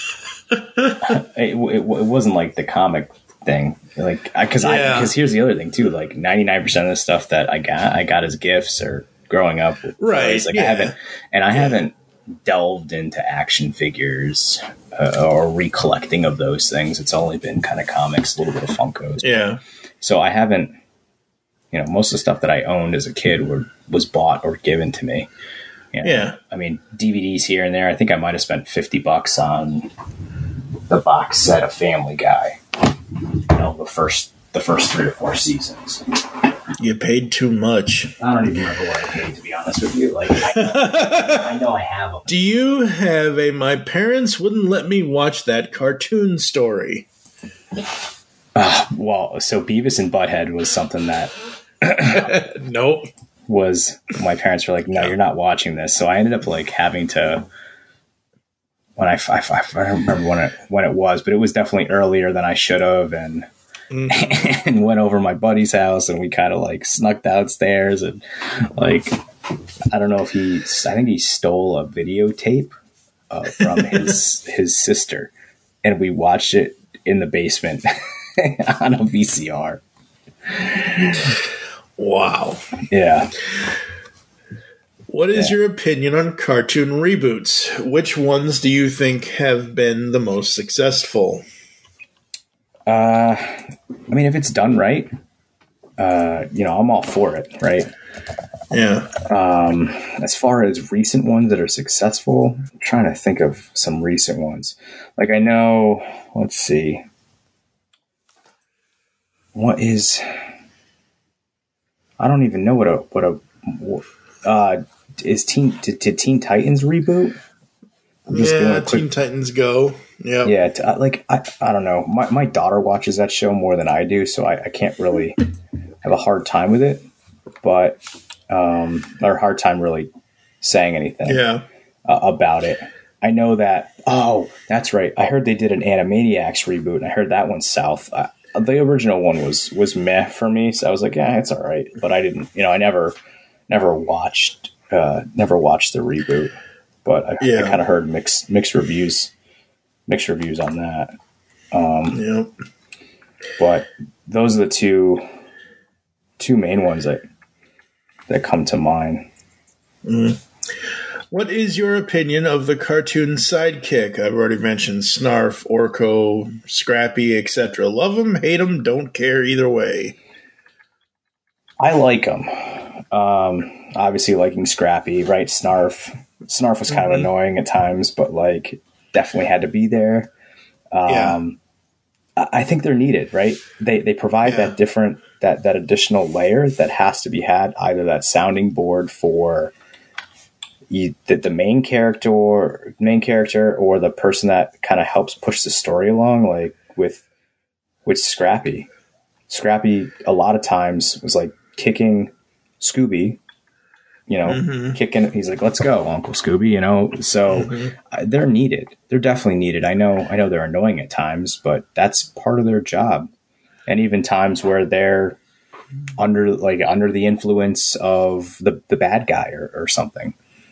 It wasn't like the comic thing. Because here's the other thing too. 99% of the stuff that I got as gifts or growing up. Right. I haven't delved into action figures or recollecting of those things. It's only been kind of comics, a little bit of Funkos. Yeah. So I haven't, most of the stuff that I owned as a kid was bought or given to me. Yeah. I mean, DVDs here and there. I think I might have spent $50 on the box set of Family Guy. The first 3 or 4 seasons. You paid too much. I don't even remember what I paid, to be honest with you. I know I have them. Do you have my parents wouldn't let me watch that cartoon story? Well, so Beavis and Butthead was something that nope. Was my parents were like, no, you're not watching this. So I ended up like having to, when I don't remember when it was, but it was definitely earlier than I should have. And, and went over my buddy's house and we kind of like snuck downstairs and like, I don't know if I think he stole a videotape from his sister and we watched it in the basement on a VCR. Wow. Yeah. What is your opinion on cartoon reboots? Which ones do you think have been the most successful? I mean, if it's done right, I'm all for it, right? Yeah. As far as recent ones that are successful, I'm trying to think of some recent ones. Like I know, let's see. I don't even know did Teen Titans reboot? Teen Titans Go. Yeah. Yeah. I don't know. My daughter watches that show more than I do, so I can't really have a hard time with it, or a hard time really saying anything about it. I know that, that's right. I heard they did an Animaniacs reboot and I heard that one's south. The original one was meh for me, so I was like, yeah, it's all right. But I didn't, I never watched the reboot. But I kind of heard mixed reviews on that. But those are the two main ones that come to mind. What is your opinion of the cartoon sidekick? I've already mentioned Snarf, Orko, Scrappy, etc. Love them, hate them, don't care either way. I like them. Obviously liking Scrappy, right? Snarf was kind of annoying at times, but like definitely had to be there. I think they're needed, right? They provide that additional layer that has to be had, either that sounding board for the main character or the person that kind of helps push the story along, like with Scrappy. Scrappy a lot of times was like kicking Scooby, kicking. He's like, "Let's go, Uncle Scooby," So they're needed. They're definitely needed. I know they're annoying at times, but that's part of their job. And even times where they're under the influence of the bad guy or something.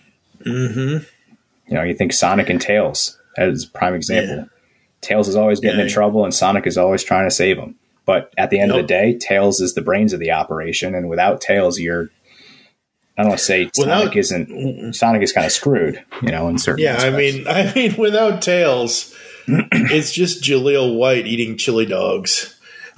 You think Sonic and Tails as a prime example. Yeah. Tails is always getting in trouble and Sonic is always trying to save him. But at the end of the day, Tails is the brains of the operation, and without Tails, I don't want to say Sonic is kind of screwed, in certain aspects. I mean, without Tails, it's just Jaleel White eating chili dogs.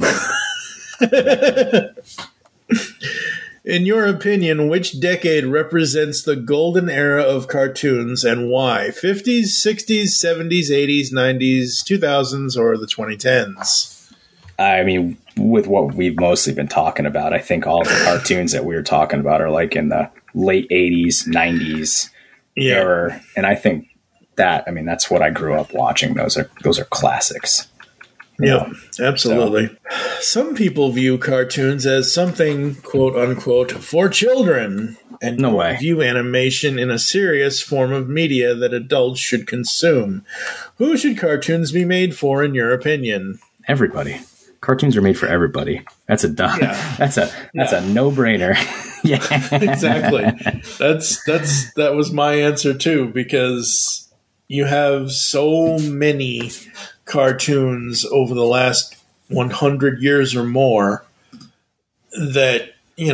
In your opinion, which decade represents the golden era of cartoons and why? 50s, 60s, 70s, 80s, 90s, 2000s, or the 2010s? I mean, with what we've mostly been talking about, I think all the cartoons that we were talking about are like in the late 80s, 90s era. And I think that's what I grew up watching. Those are classics. Yeah, absolutely. So. Some people view cartoons as something, quote unquote, for children, and view animation in a serious form of media that adults should consume. Who should cartoons be made for, in your opinion? Everybody. Cartoons are made for everybody. That's a that's a no-brainer. Yeah, exactly. That was my answer too, because you have so many cartoons over the last 100 years or more that,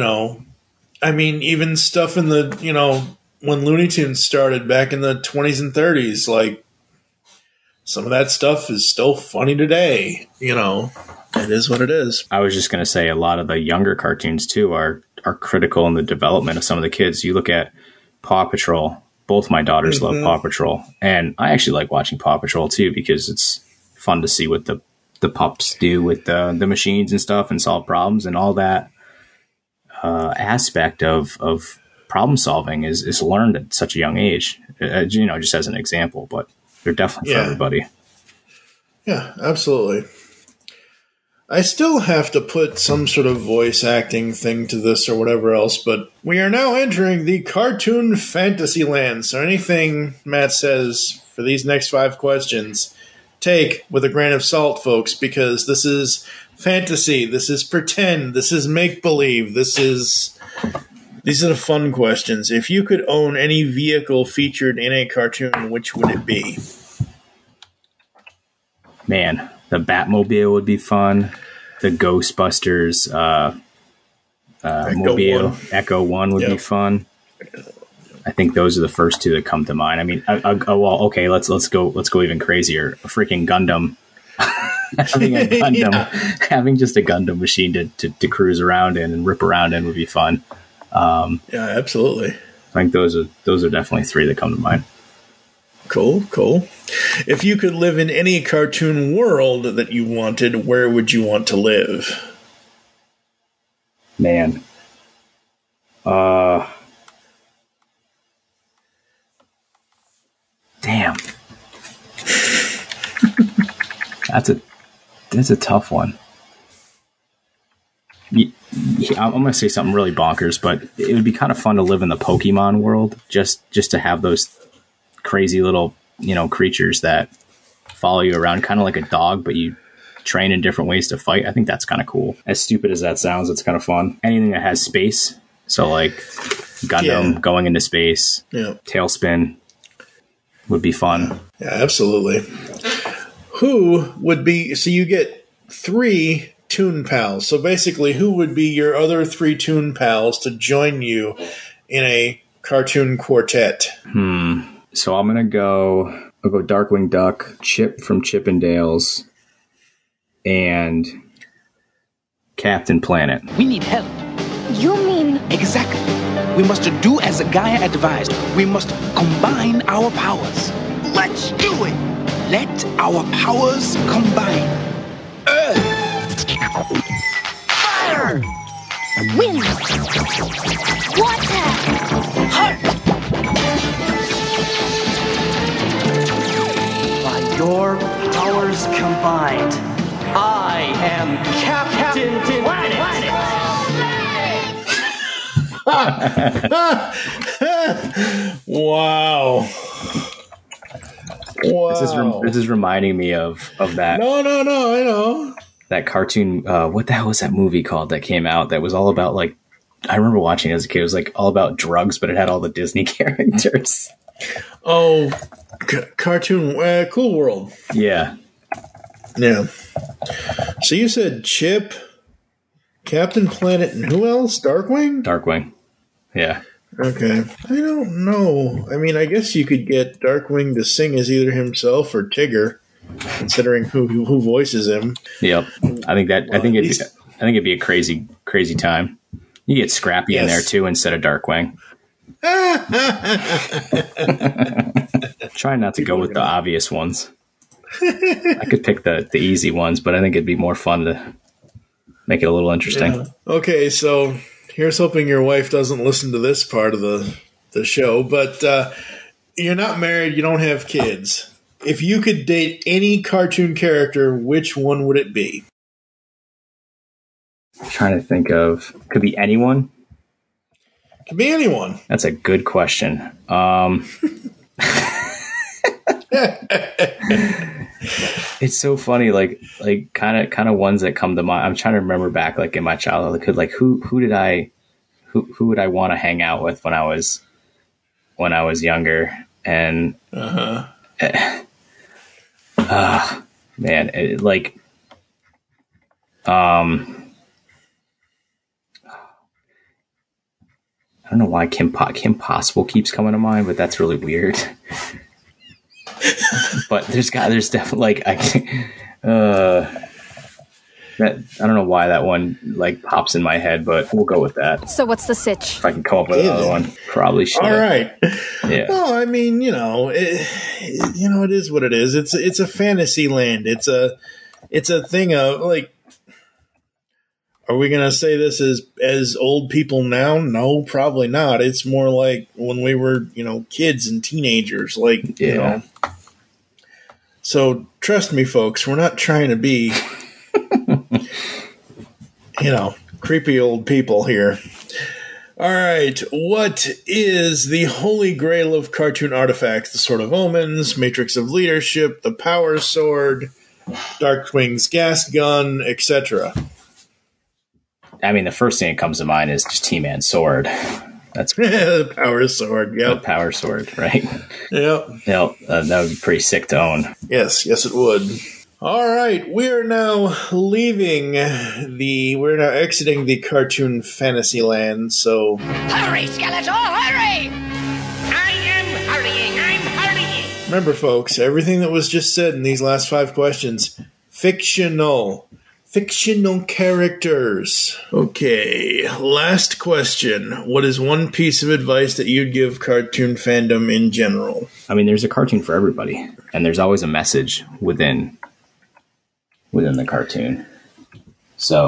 even stuff in the, when Looney Tunes started back in the 20s and 30s, like some of that stuff is still funny today, It is what it is. I was just going to say a lot of the younger cartoons too are critical in the development of some of the kids. You look at Paw Patrol. Both my daughters love Paw Patrol, and I actually like watching Paw Patrol too because it's fun to see what the pups do with the machines and stuff and solve problems, and all that aspect of problem solving is learned at such a young age. Just as an example, but they're definitely for everybody. Yeah, absolutely. I still have to put some sort of voice acting thing to this or whatever else, but we are now entering the cartoon fantasy land. So anything Matt says for these next 5 questions, take with a grain of salt, folks, because this is fantasy, this is pretend, this is make-believe, these are the fun questions. If you could own any vehicle featured in a cartoon, which would it be? Man, the Batmobile would be fun. The Ghostbusters Echo One would be fun. I think those are the first 2 that come to mind. I mean, okay, let's go even crazier. A freaking Gundam. Having a Gundam, having just a Gundam machine to cruise around in and rip around in would be fun. Yeah, absolutely. I think those are definitely 3 that come to mind. Cool. If you could live in any cartoon world that you wanted, where would you want to live? Man. Damn. That's a tough one. I'm going to say something really bonkers, but it would be kind of fun to live in the Pokemon world, just to have those crazy little, creatures that follow you around, kind of like a dog, but you train in different ways to fight. I think that's kind of cool. As stupid as that sounds, it's kind of fun. Anything that has space, so like Gundam going into space, Tailspin would be fun. Yeah, absolutely. Who would be, so you get 3 Toon Pals. So basically, who would be your other 3 Toon Pals to join you in a cartoon quartet? So I'll go Darkwing Duck, Chip from Chippendales, and Captain Planet. We need help. You mean... Exactly. We must do as Gaia advised. We must combine our powers. Let's do it. Let our powers combine. Earth. Fire! Wind! Water! Heart! By your powers combined, I am Captain Planet! Wow. This is reminding me of that. No, I know. That cartoon, what the hell was that movie called that came out that was all about, like, I remember watching it as a kid. It was like all about drugs, but it had all the Disney characters. Oh, cartoon, Cool World. Yeah. So you said Chip, Captain Planet, and who else? Darkwing? Yeah. Okay. I don't know. I mean, I guess you could get Darkwing to sing as either himself or Tigger, considering who voices him. Yep. I think it'd be a crazy time. You get Scrappy in there too instead of Darkwing. Try not to go with the obvious ones. I could pick the easy ones, but I think it'd be more fun to make it a little interesting. Yeah. Okay, so here's hoping your wife doesn't listen to this part of the show, but you're not married, you don't have kids. If you could date any cartoon character, which one would it be? I'm trying to think of, could be anyone. Could be anyone. That's a good question. It's so funny, like kind of ones that come to mind. I'm trying to remember back, like in my childhood, like who would I want to hang out with when I was younger, and man, I don't know why Kim Possible keeps coming to mind, but that's really weird. But there's definitely like I don't know why that one like pops in my head, but we'll go with that. So what's the sitch? If I can come up with another one, probably should. All right. Yeah. Well, I mean, it is what it is. It's a fantasy land. It's a thing of like. Are we going to say this as old people now? No, probably not. It's more like when we were, kids and teenagers. Like, So trust me, folks, we're not trying to be creepy old people here. All right, what is the holy grail of cartoon artifacts? The Sword of Omens, Matrix of Leadership, the Power Sword, Darkwing's gas gun, etc. I mean, the first thing that comes to mind is just He-Man's sword. That's the Power Sword. Yep. The Power Sword, right? Yep. That would be pretty sick to own. Yes, it would. All right, we're now we're now exiting the cartoon fantasy land, so... Hurry, Skeletor, hurry! I am hurrying, I'm hurrying! Remember, folks, everything that was just said in these last 5 questions, fictional characters. Okay, last question. What is one piece of advice that you'd give cartoon fandom in general? I mean, there's a cartoon for everybody, and there's always a message within the cartoon. So,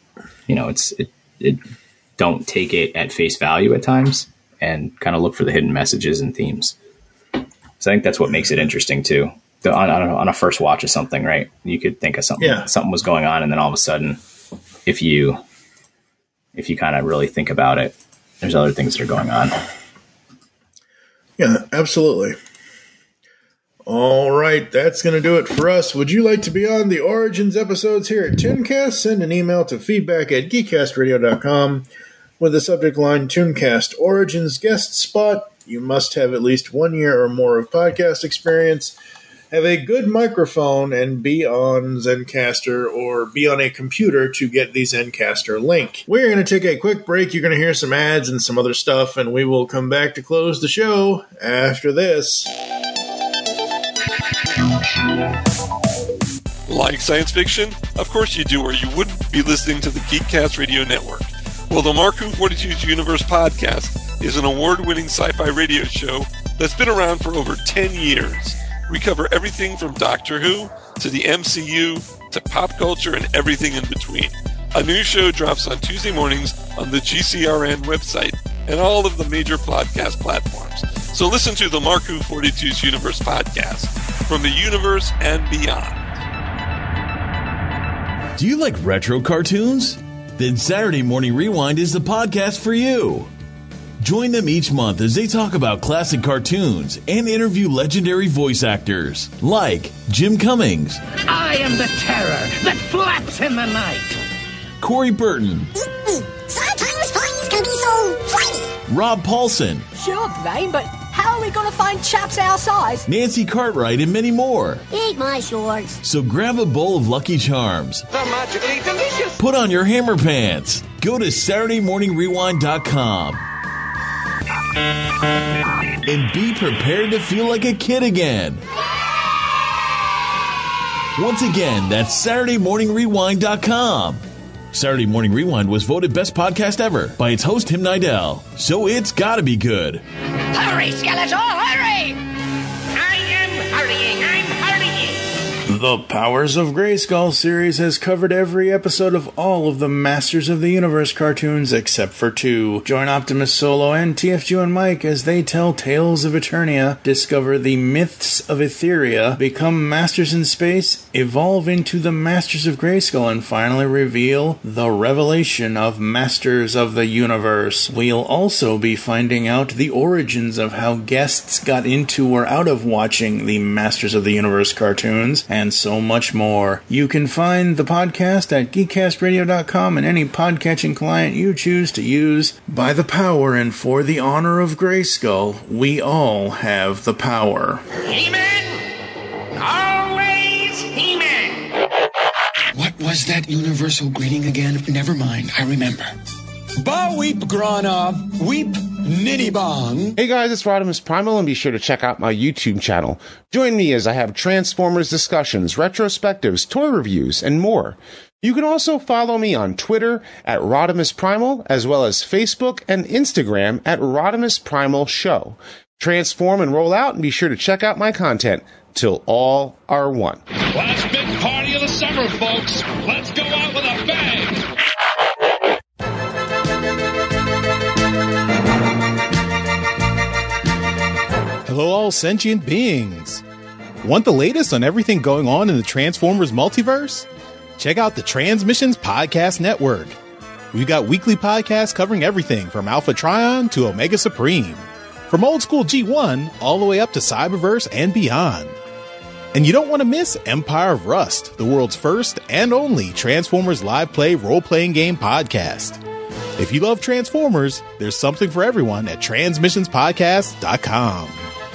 it don't take it at face value at times, and kind of look for the hidden messages and themes. So I think that's what makes it interesting too. On a first watch of something, right? You could think of something was going on, and then all of a sudden, if you kind of really think about it, there's other things that are going on. Yeah, absolutely. All right, that's going to do it for us. Would you like to be on the Origins episodes here at Tooncast? Send an email to feedback@geekcastradio.com with the subject line Tooncast Origins Guest Spot. You must have at least 1 year or more of podcast experience, have a good microphone, and be on Zencastr or be on a computer to get the Zencastr link. We're going to take a quick break. You're going to hear some ads and some other stuff, and we will come back to close the show after this. Like science fiction? Of course you do, or you wouldn't be listening to the Geekcast Radio Network. Well, the Marku 42's Universe podcast is an award-winning sci-fi radio show that's been around for over 10 years. We cover everything from Doctor Who to the MCU to pop culture and everything in between. A new show drops on Tuesday mornings on the GCRN website and all of the major podcast platforms. So listen to the Marku 42's Universe podcast from the universe and beyond. Do you like retro cartoons? Then Saturday Morning Rewind is the podcast for you. Join them each month as they talk about classic cartoons and interview legendary voice actors like Jim Cummings. I am the terror that flaps in the night. Corey Burton. Sometimes things can be so funny. Rob Paulson. Sure, Dwayne, but how are we going to find chaps our size? Nancy Cartwright and many more. Eat my shorts. So grab a bowl of Lucky Charms. They're magically delicious. Put on your hammer pants. Go to SaturdayMorningRewind.com. And be prepared to feel like a kid again. Once again, that's SaturdayMorningRewind.com. Saturday Morning Rewind was voted Best Podcast Ever by its host, Tim Nidell. So it's gotta be good. Hurry, Skeletor, hurry! I am hurrying, I'm hurrying! The Powers of Grayskull series has covered every episode of all of the Masters of the Universe cartoons except for 2. Join Optimus Solo and TFG and Mike as they tell tales of Eternia, discover the myths of Etheria, become masters in space, evolve into the Masters of Grayskull, and finally reveal the revelation of Masters of the Universe. We'll also be finding out the origins of how guests got into or out of watching the Masters of the Universe cartoons, and so much more. You can find the podcast at geekcastradio.com and any podcatching client you choose to use. By the power and for the honor of Grayskull, we all have the power. He-Man! Always He-Man! What was that universal greeting again? Never mind, I remember. Ba weep grana, weep nitty bong. Hey guys, it's Rodimus Primal, and be sure to check out my YouTube channel. Join me as I have Transformers discussions, retrospectives, toy reviews, and more. You can also follow me on Twitter at Rodimus Primal, as well as Facebook and Instagram at Rodimus Primal Show. Transform and roll out, and be sure to check out my content till all are one. Last big party of the summer, folks. Let's go out with a bang. Hello, all sentient beings. Want the latest on everything going on in the Transformers multiverse? check out the Transmissions Podcast Network. We've got weekly podcasts covering everything from Alpha Trion to Omega Supreme, from old school G1 all the way up to Cyberverse and beyond. And you don't want to miss Empire of Rust, the world's first and only Transformers live play role-playing game podcast. If you love Transformers, there's something for everyone at transmissionspodcast.com.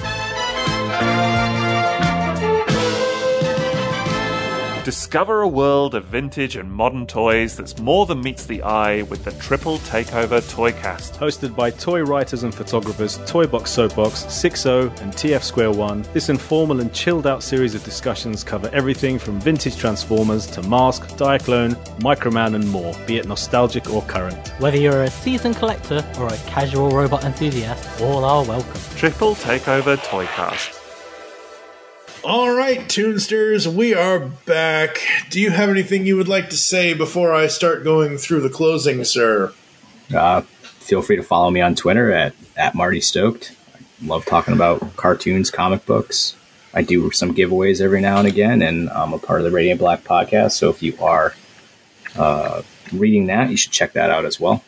Discover a world of vintage and modern toys that's more than meets the eye with the Triple Takeover Toycast. Hosted by toy writers and photographers Toybox Soapbox, 6O, and TF Square One, this informal and chilled out series of discussions cover everything from vintage Transformers to Mask, Diaclone, Microman and more, be it nostalgic or current. Whether you're a seasoned collector or a casual robot enthusiast, all are welcome. Triple Takeover Toycast. All right, Toonsters, we are back. Do you have anything you would like to say before I start going through the closing, sir? Feel free to follow me on Twitter at Marty Stoked. I love talking about cartoons, comic books. I do some giveaways every now and again, and I'm a part of the Radiant Black podcast, so if you are reading that, you should check that out as well.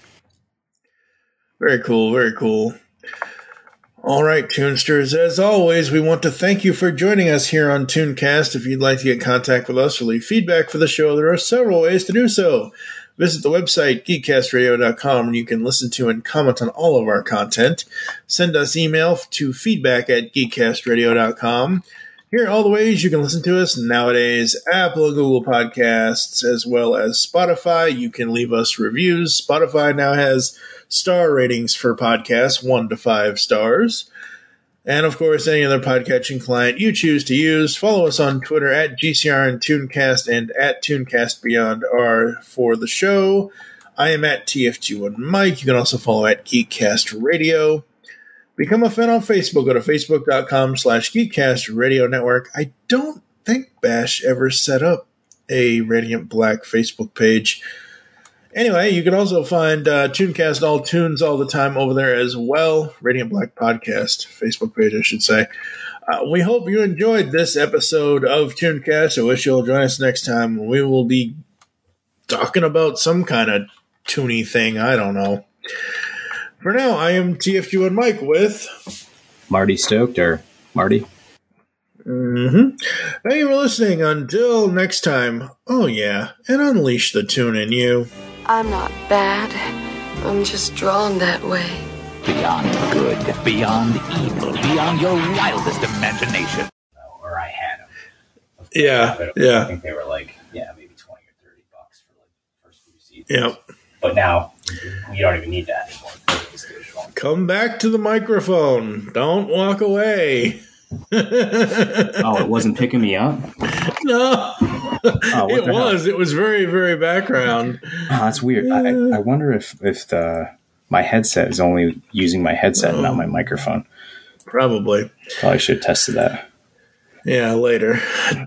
Very cool, very cool. All right, Toonsters, as always, we want to thank you for joining us here on Tooncast. If you'd like to get in contact with us or leave feedback for the show, there are several ways to do so. Visit the website, geekcastradio.com, and you can listen to and comment on all of our content. Send us email to feedback@geekcastradio.com. Here are all the ways you can listen to us nowadays: Apple and Google Podcasts, as well as Spotify. You can leave us reviews. Spotify now has star ratings for podcasts, 1 to 5 stars. And, of course, any other podcatching client you choose to use. Follow us on Twitter at GCR and Tooncast and at TooncastBeyondR for the show. I am at TF21 Mike. You can also follow at Geekcast Radio. Become a fan on Facebook. Go to facebook.com/Geekcast Radio Network. I don't think Bash ever set up a Radiant Black Facebook page. Anyway, you can also find Tooncast All Tunes all the time over there as well. Radiant Black Podcast, Facebook page, I should say. We hope you enjoyed this episode of Tooncast. I wish you'll join us next time when we will be talking about some kind of toony thing. I don't know. For now, I am TFQ and Mike with Marty Stoked, or Marty. Thank you for listening. Until next time, oh yeah, and unleash the toon in you. I'm not bad. I'm just drawn that way. Beyond good, beyond evil, beyond your wildest imagination. Or I had them. Yeah. I think they were like, maybe $20 or $30 for like the first few seasons. Yep. But now, you don't even need that anymore. Come back to the microphone. Don't walk away. Oh, it wasn't picking me up? No. It was. It was very, very background. Oh, that's weird. I wonder if my headset is only using my headset and not my microphone. Probably should have tested that. Yeah, later.